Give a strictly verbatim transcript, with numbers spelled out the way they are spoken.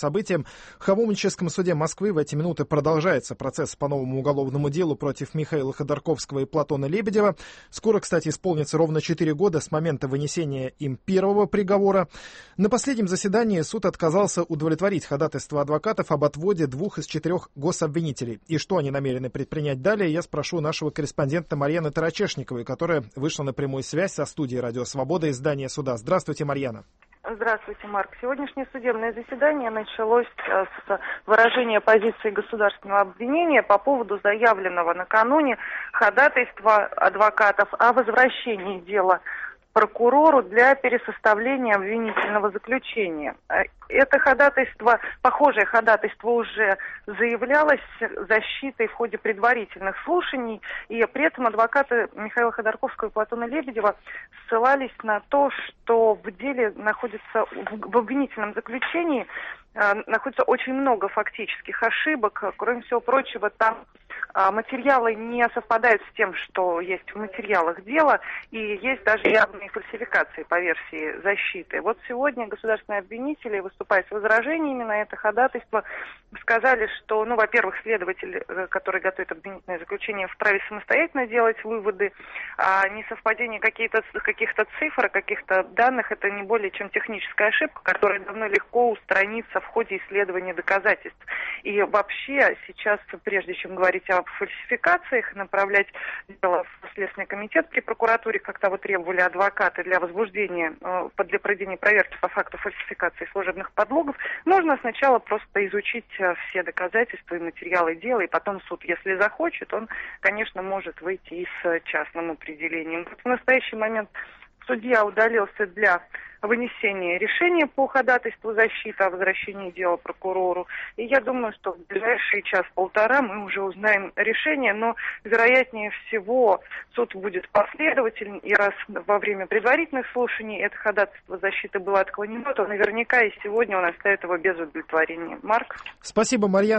событиям. В Хомутническом суде Москвы в эти минуты продолжается процесс по новому уголовному делу против Михаила Ходорковского и Платона Лебедева. Скоро, кстати, исполнится ровно четыре года с момента вынесения им первого приговора. На последнем заседании суд отказался удовлетворить ходатайство адвокатов об отводе двух из четырех гособвинителей. И что они намерены предпринять далее, я спрошу нашего корреспондента Марьяны Тарачешниковой, которая вышла на прямую связь со студией «Радио Свобода» из здания суда. Здравствуйте, Марьяна. Здравствуйте, Марк. Сегодняшнее судебное заседание началось с выражения позиции государственного обвинения по поводу заявленного накануне ходатайства адвокатов о возвращении дела прокурору для пересоставления обвинительного заключения. Это ходатайство, похожее ходатайство уже заявлялось защитой в ходе предварительных слушаний, и при этом адвокаты Михаила Ходорковского и Платона Лебедева ссылались на то, что в деле находится, в обвинительном заключении находится очень много фактических ошибок. Кроме всего прочего, там материалы не совпадают с тем, что есть в материалах дела, и есть даже явные фальсификации по версии защиты. Вот сегодня государственные обвинители, выступая с возражениями на это ходатайство, сказали, что, ну, во-первых, следователь, который готовит обвинительное заключение, вправе самостоятельно делать выводы, а несовпадение каких-то, каких-то цифр, каких-то данных, это не более чем техническая ошибка, которая давно легко устранится в ходе исследования доказательств. И вообще сейчас, прежде чем говорить о фальсификациях, направлять дело в Следственный комитет при прокуратуре, как того требовали адвокаты, для возбуждения, для проведения проверки по факту фальсификации служебных подлогов, нужно сначала просто изучить все доказательства и материалы дела, и потом суд, если захочет, он, конечно, может выйти и с частным определением. В настоящий момент судья удалился для вынесения решения по ходатайству защиты о возвращении дела прокурору. И я думаю, что в ближайший час-полтора мы уже узнаем решение, но вероятнее всего суд будет последователен, и раз во время предварительных слушаний это ходатайство защиты было отклонено, то наверняка и сегодня он оставит его без удовлетворения. Марк? Спасибо, Марьяна.